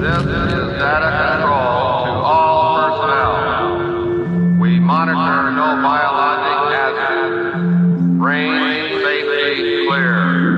This is data control to all personnel. We monitor no biologic hazard. Range safety clear.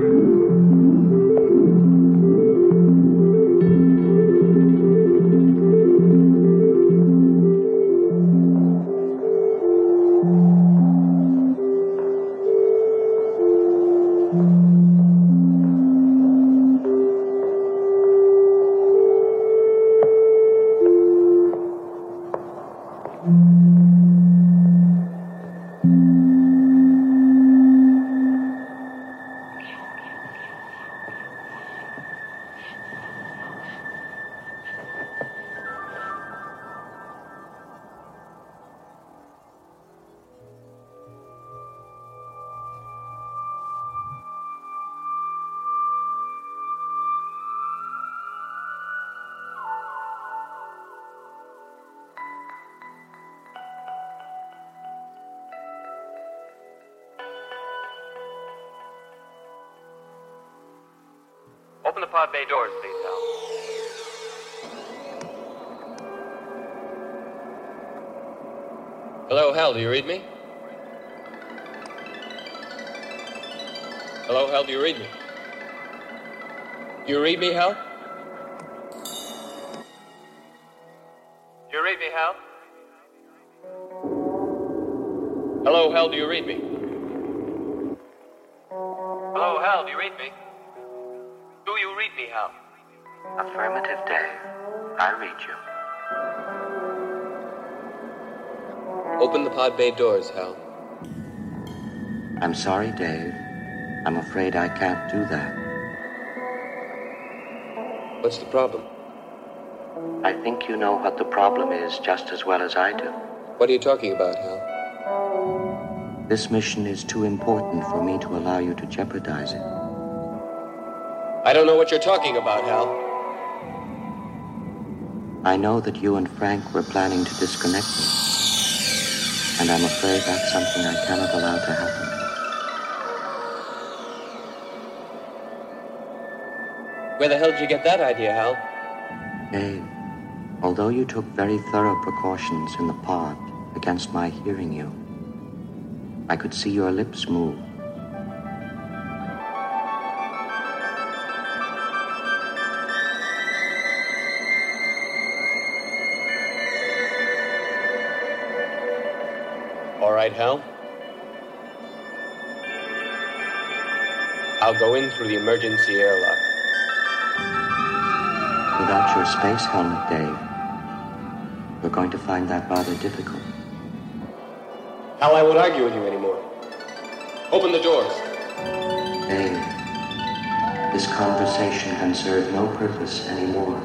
Open the pod bay doors, please, Hal. Hello, Hal, do you read me? Hello, Hal, do you read me? Do you read me, Hal? Do you read me, Hal? Hello, Hal, do you read me? Hello, Hal, do you read me? Do you read me, Hal? Affirmative, Dave. I read you. Open the pod bay doors, Hal. I'm sorry, Dave. I'm afraid I can't do that. What's the problem? I think you know what the problem is just as well as I do. What are you talking about, Hal? This mission is too important for me to allow you to jeopardize it. I don't know what you're talking about, Hal. I know that you and Frank were planning to disconnect me, and I'm afraid that's something I cannot allow to happen. Where the hell did you get that idea, Hal? Dave, although you took very thorough precautions in the pod against my hearing you, I could see your lips move. All right, Hal. I'll go in through the emergency airlock. Without your space helmet, Dave, we're going to find that rather difficult. Hal, I won't argue with you anymore. Open the doors. Dave, this conversation can serve no purpose anymore.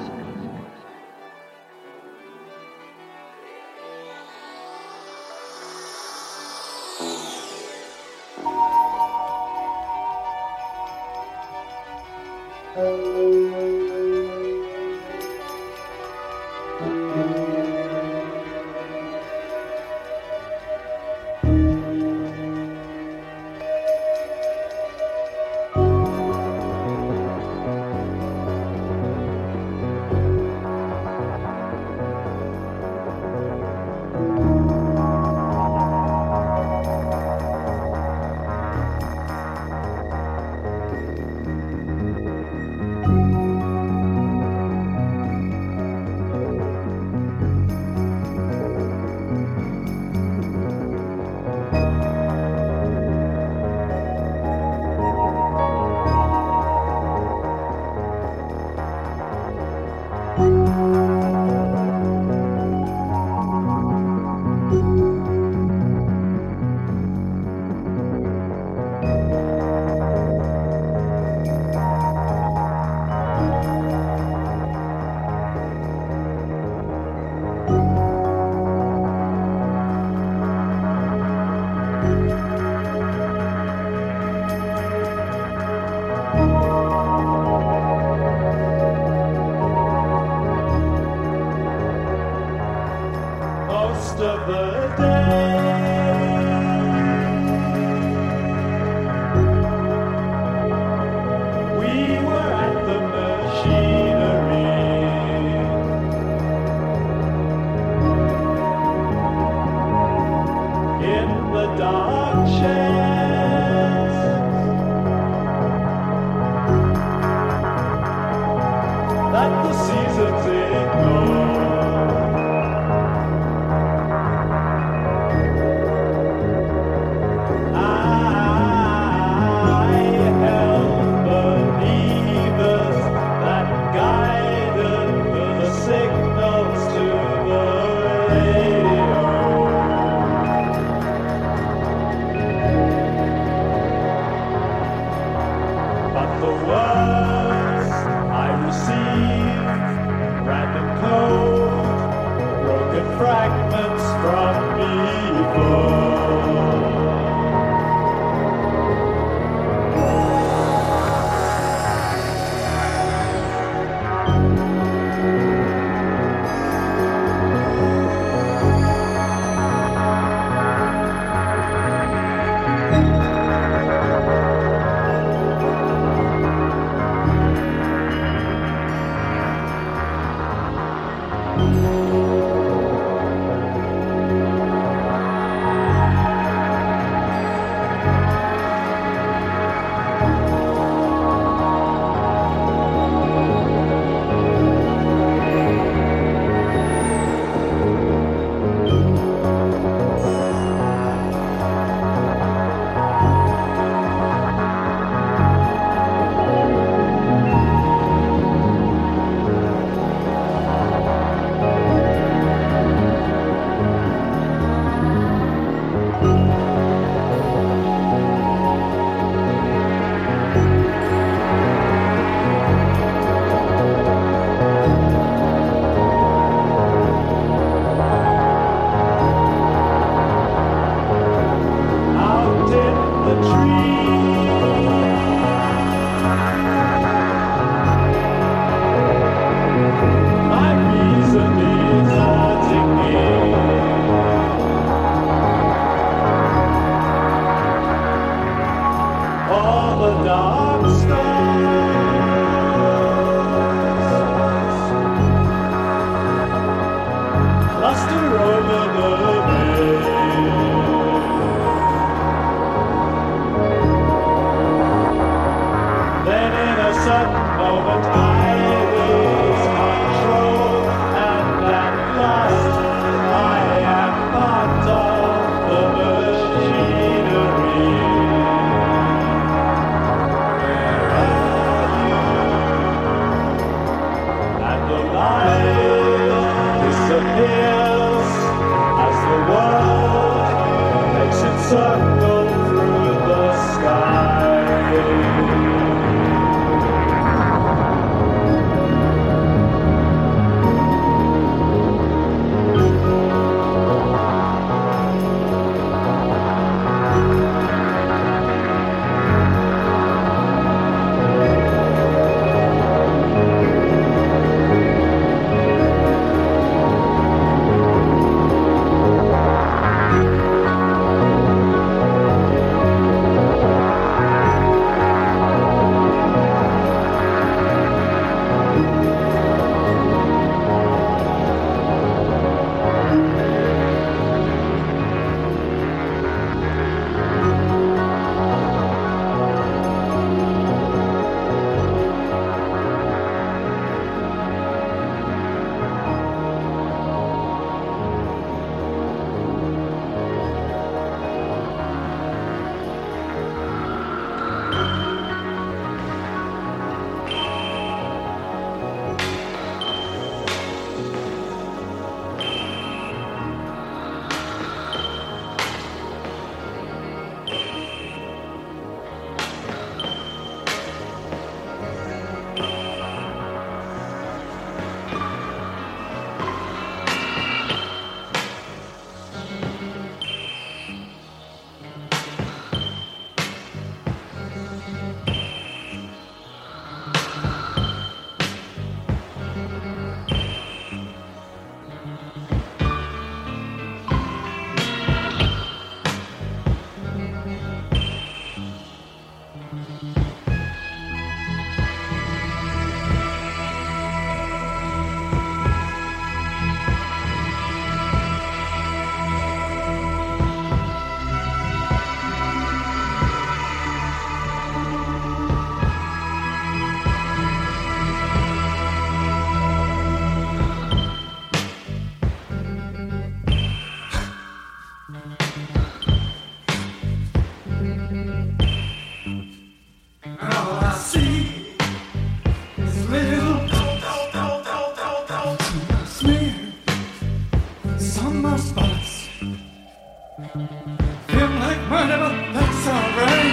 whatever, that's alright.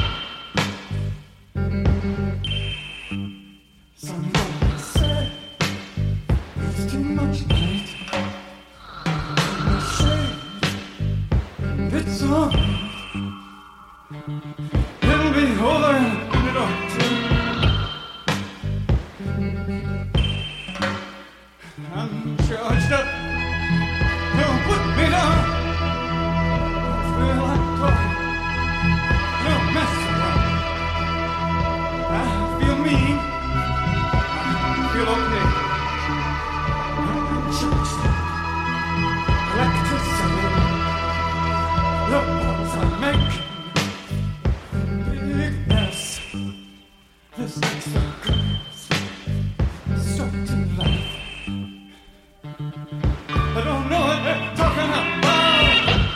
Somebody said there's too much light in the shade. It's on. It'll be over in a minute or two. I'm charged up. Don't put me down. Don't feel like talking. Don't mess around. I feel mean. I feel okay. I'm charged up. Electricity. The ones I make. Big mess. This makes the girls start to laugh. I don't know what they're talking about.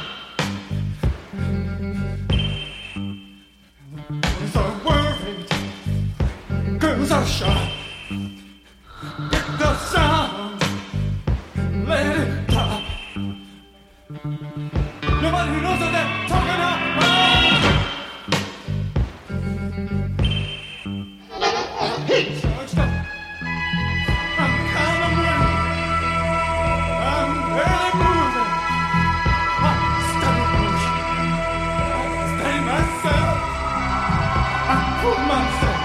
Boys are worried. Girls are shy. Get the sound. Let it pop. Nobody knows what they're talking about. Charged up. I'm kind of moving. I'm barely moving. I study motion. I study myself. I prove myself.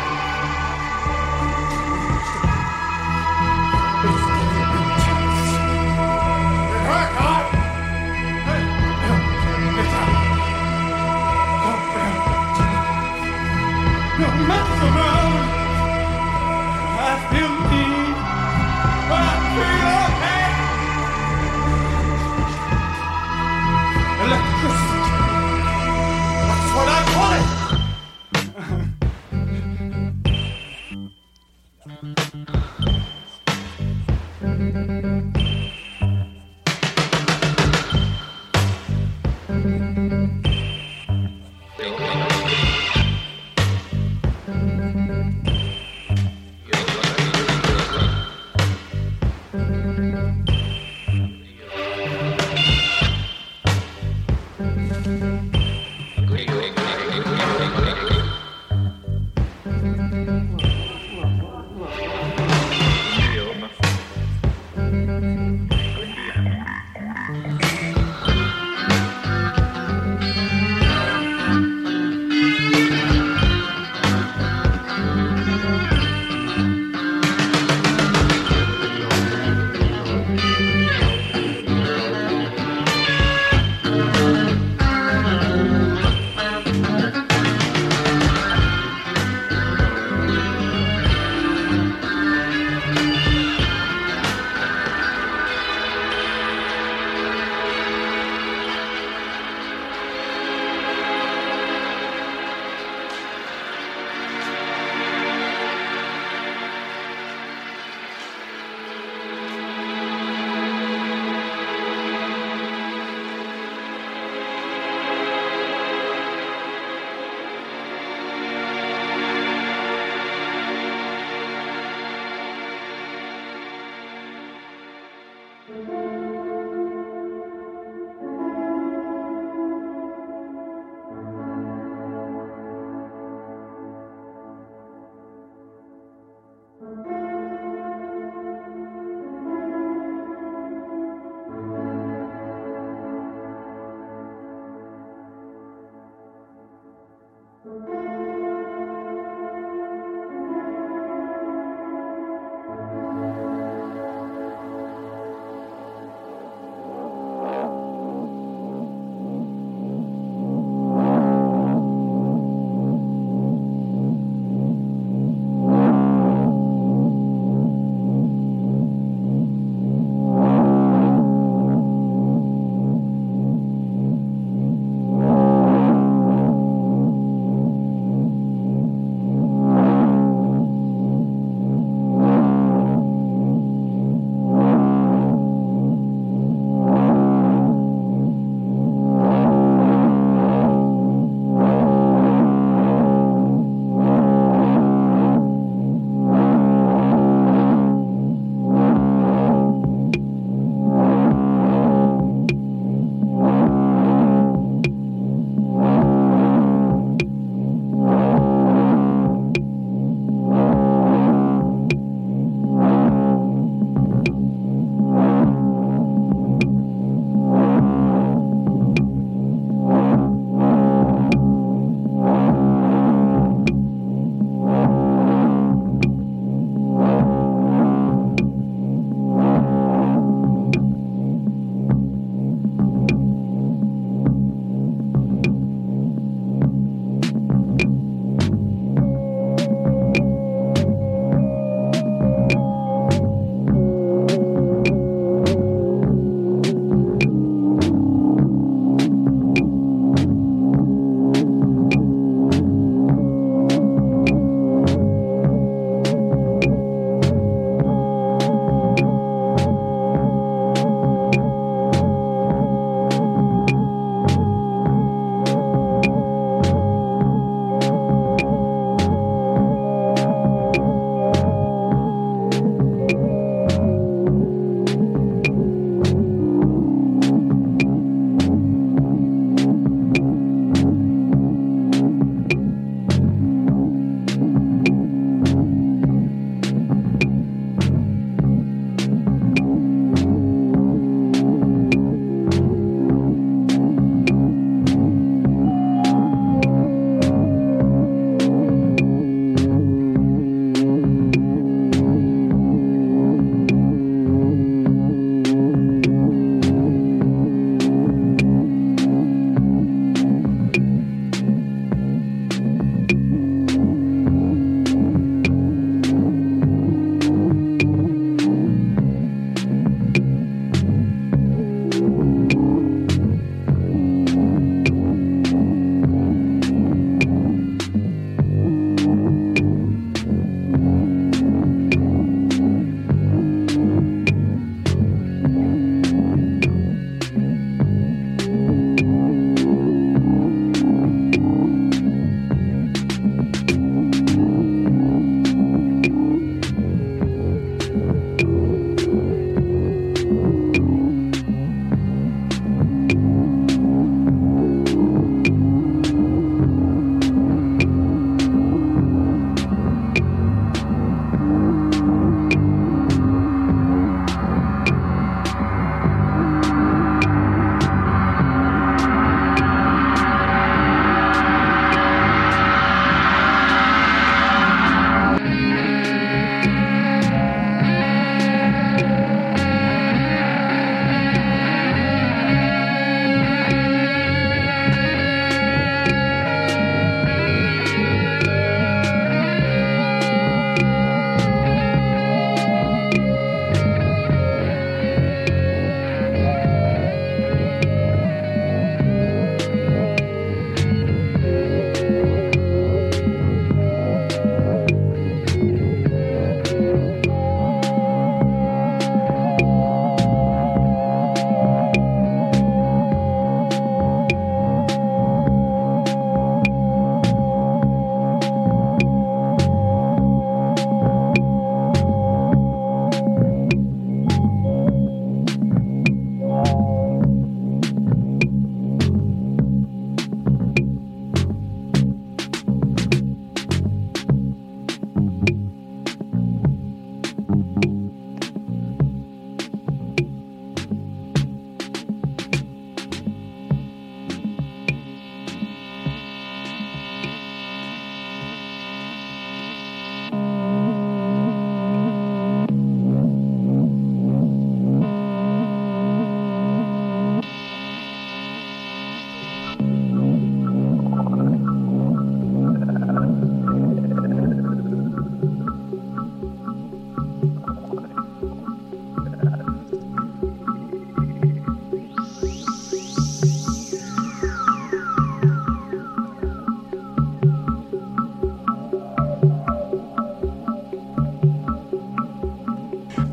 It's getting intense. Hey, God! Hey, get out. Don't mess around. I feel mean. I feel okay. Electricity. That's what I call it.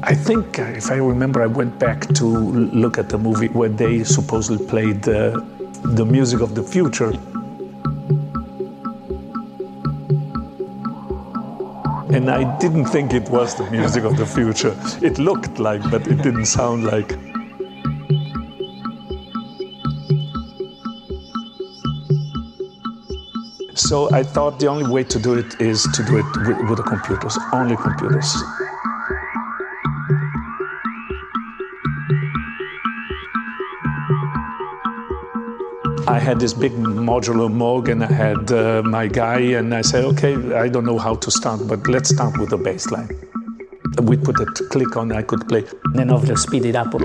I think, if I remember, I went back to look at the movie where they supposedly played the music of the future. And I didn't think it was the music of the future. It looked like, but it didn't sound like. So I thought the only way to do it is to do it with the computers, only computers. I had this big modular Moog, and I had my guy, and I said, okay, I don't know how to start, but let's start with the bass line. We put a click on, I could play. Then obviously speed it up.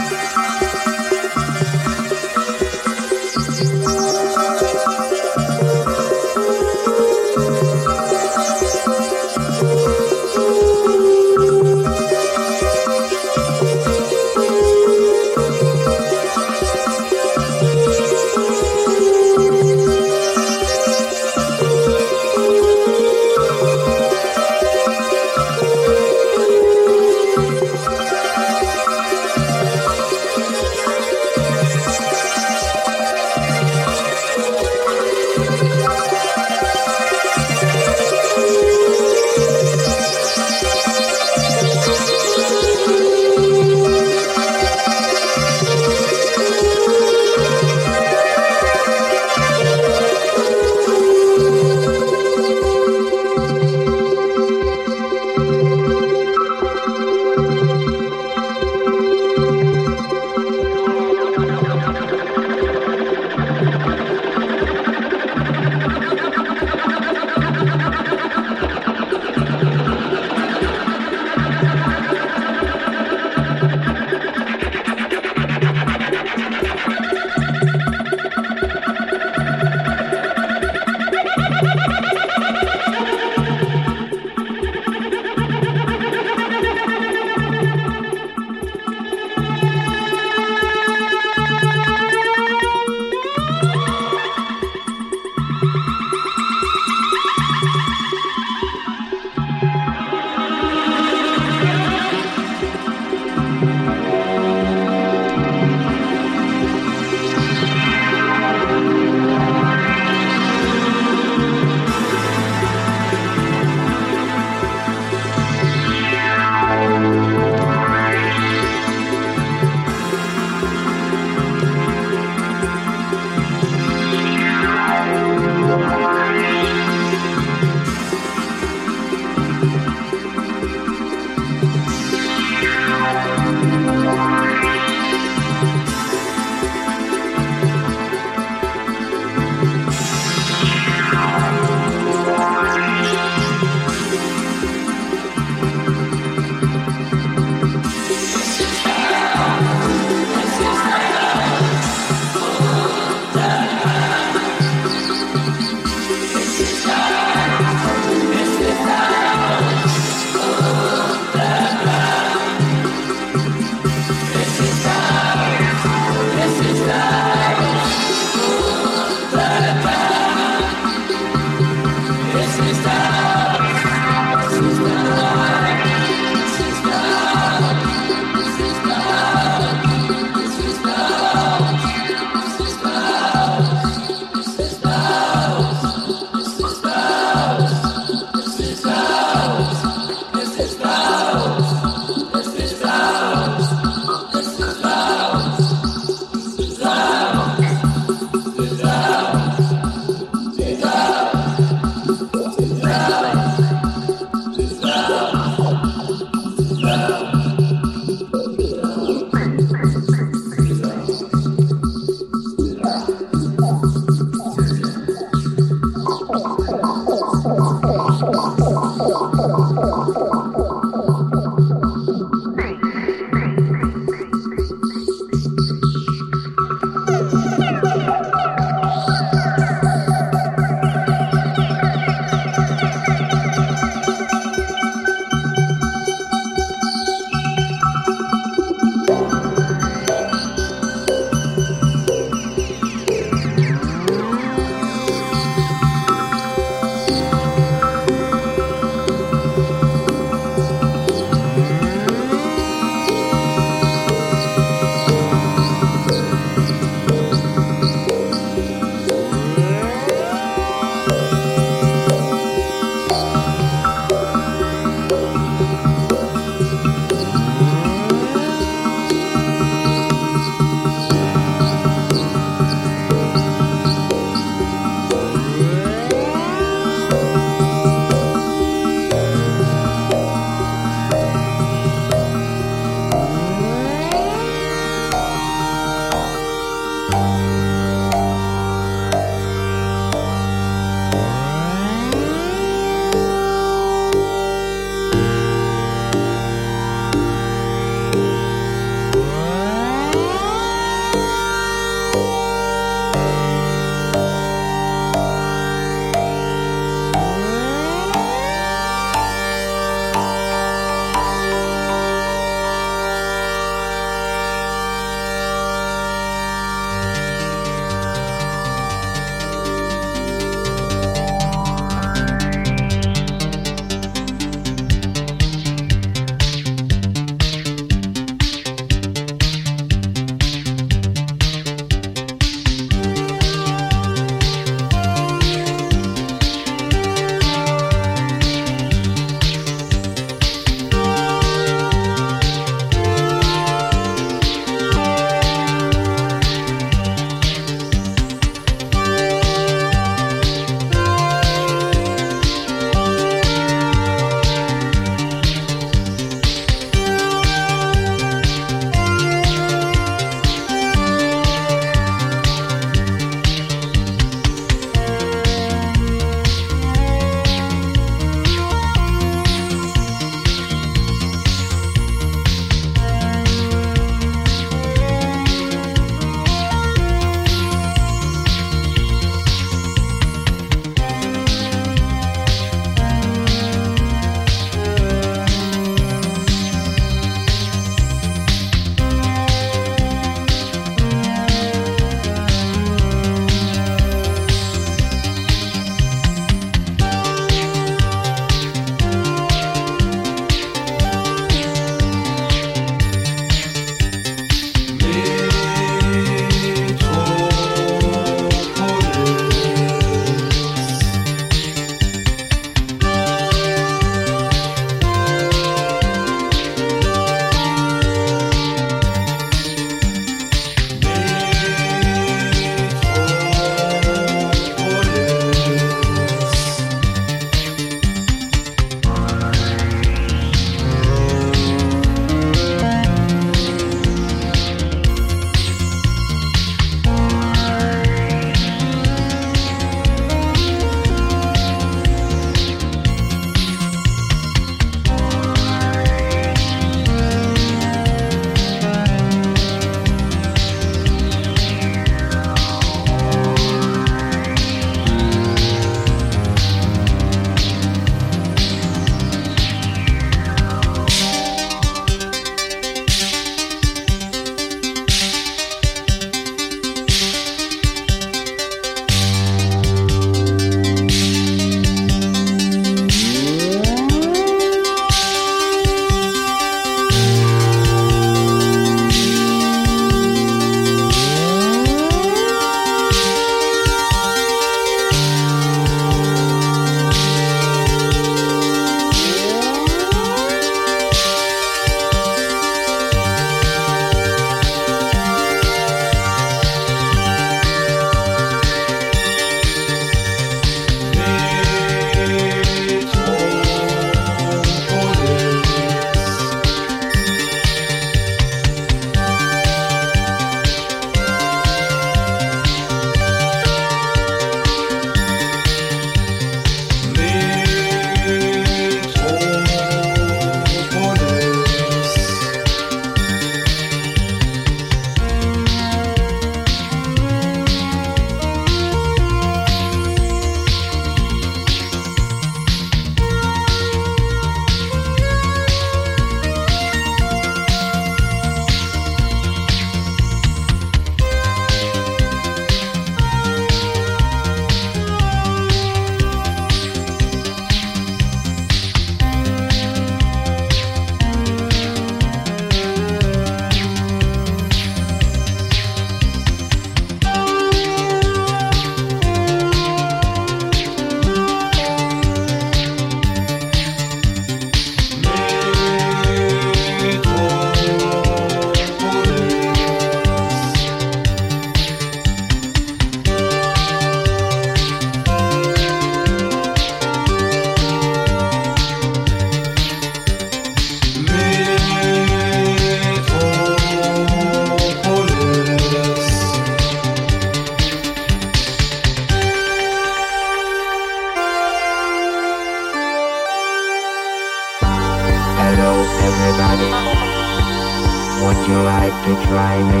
you like to try me?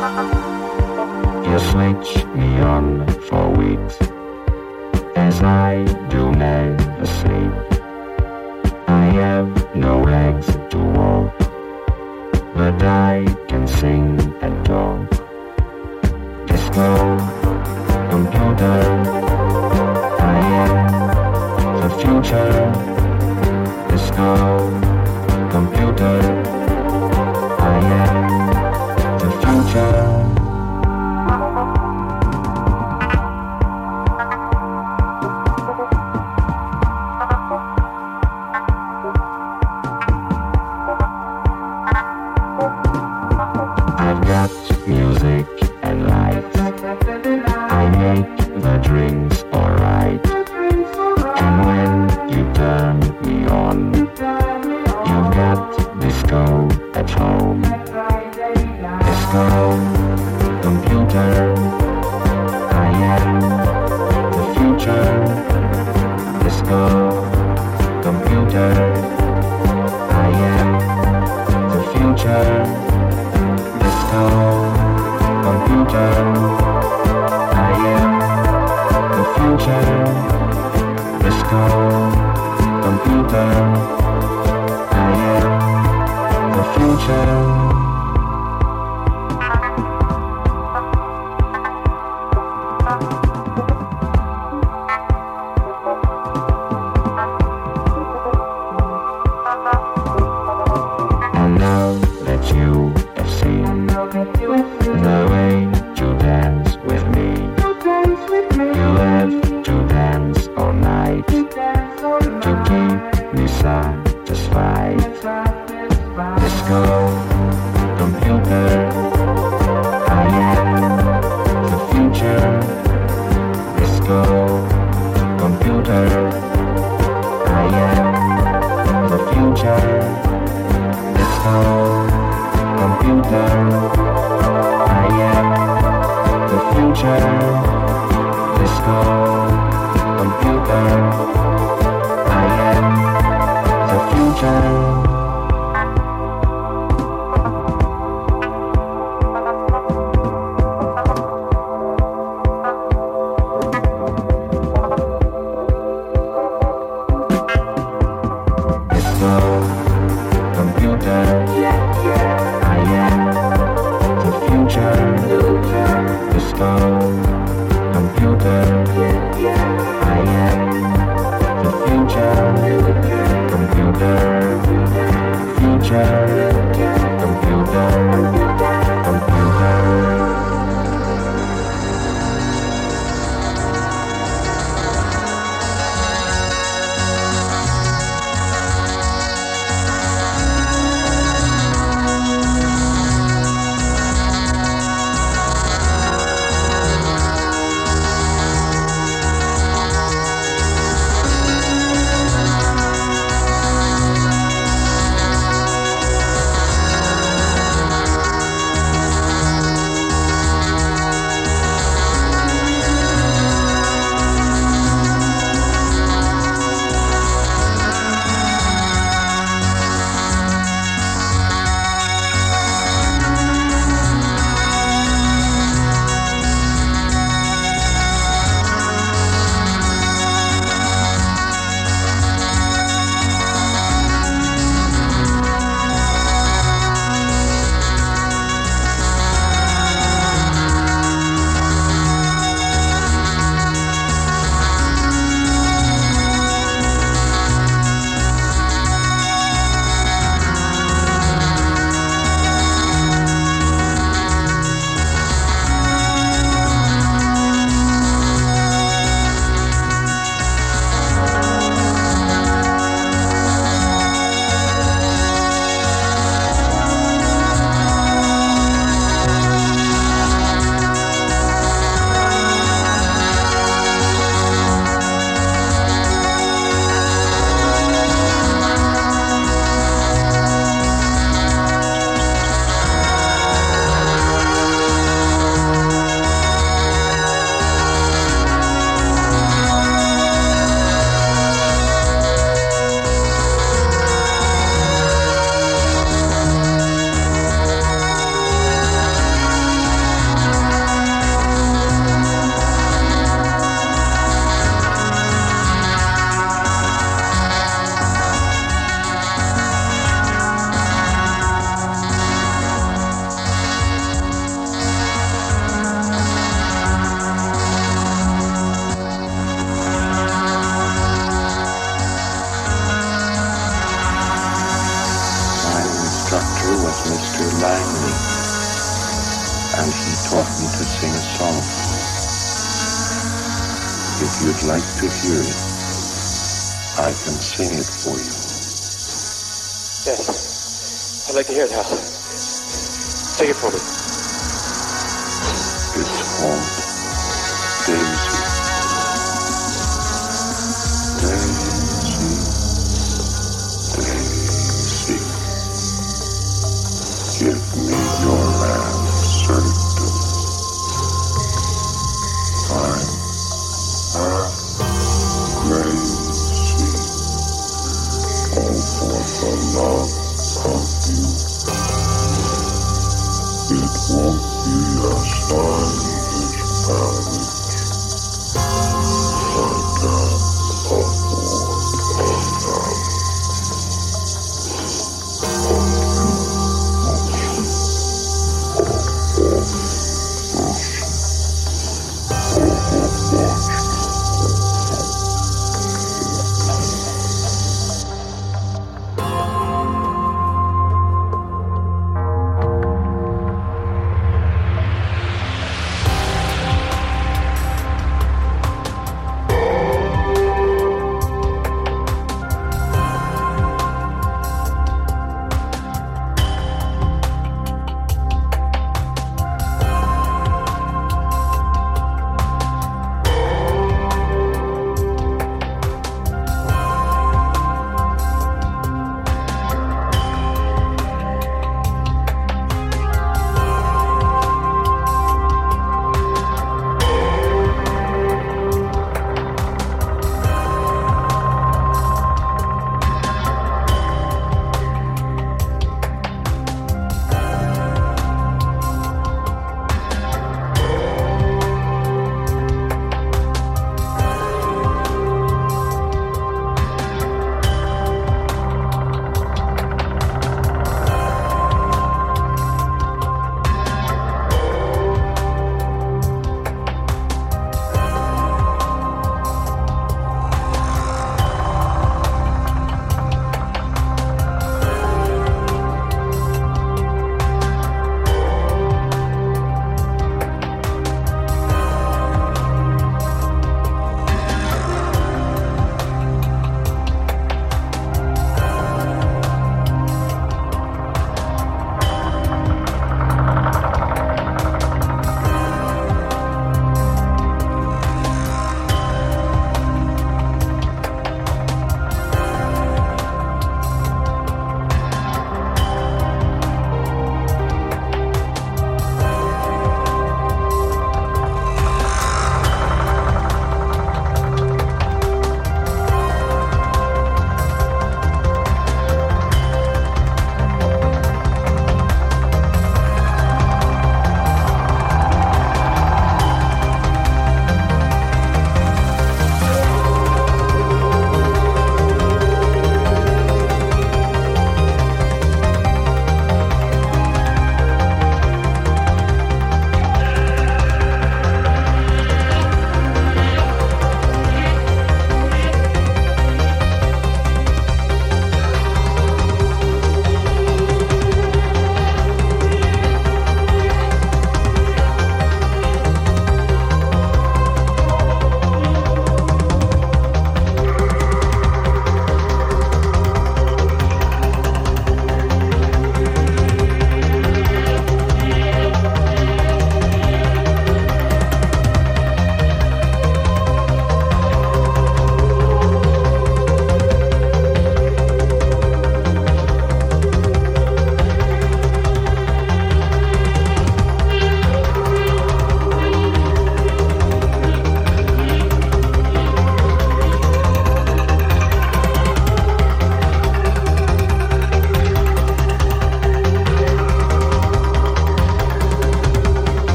You switch me on for weeks, as I do never sleep. I have no legs to walk, but I can sing and talk. Disco, computer, I am the future. Disco, computer, I am the future. I've got music and lights. I make the drinks alright. And when you turn me on, you've got disco at home. Disco, computer, I am the future. Disco, computer, I am the future. Disco, computer, I am the future. Disco, computer, I am the future. And now that you have seen the way to dance with me, you have to dance all night to keep me satisfied. Disco, computer, I am the future. Disco, computer, I am the future. Disco, computer, I am the future. Disco, computer, I am the future. sang me, and he taught me to sing a song. If you'd like to hear it, I can sing it for you. Yes. I'd like to hear it, Hal. Sing it for me. It's called Daisy. Daisy, give me your land certain. I'm crazy. All for the love of you. It won't be a stylish marriage. I can't afford a marriage.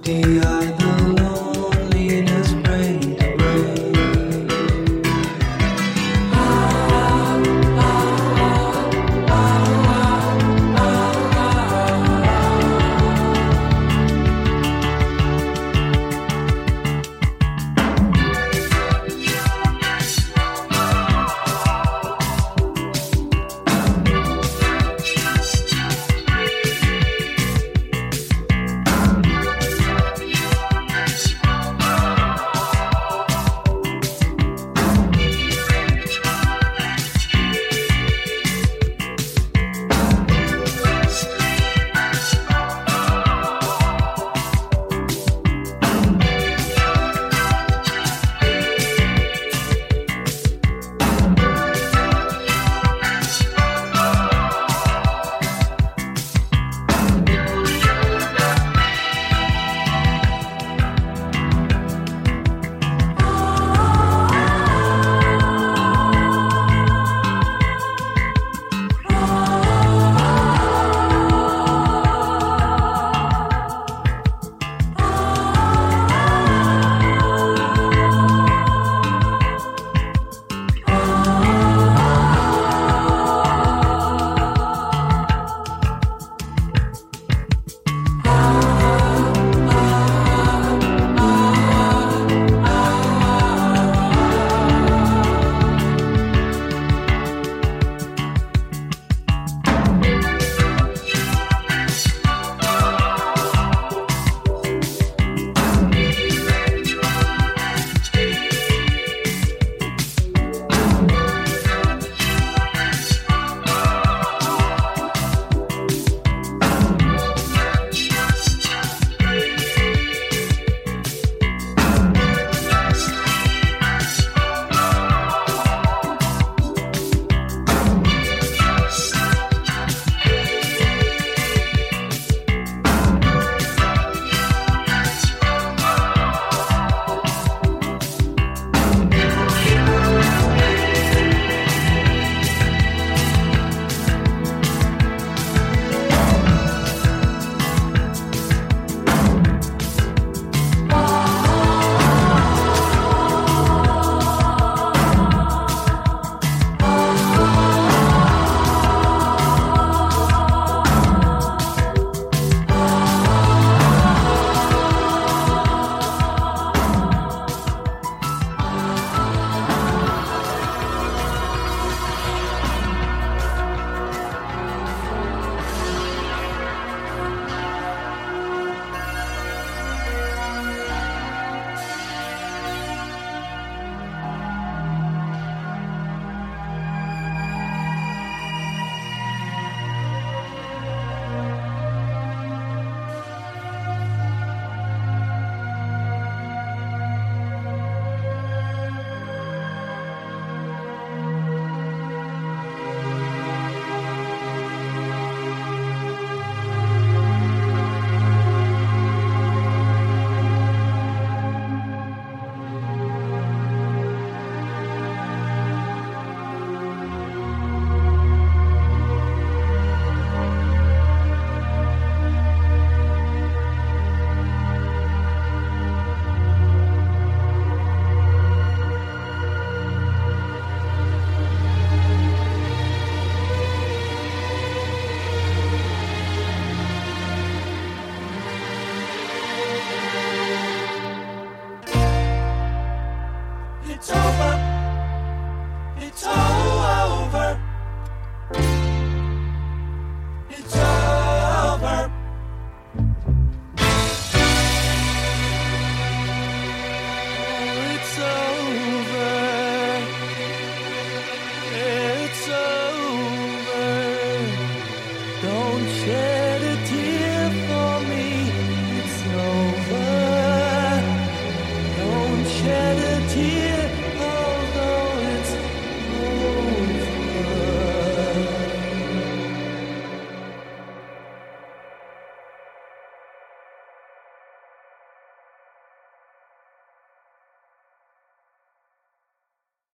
Shed a tear.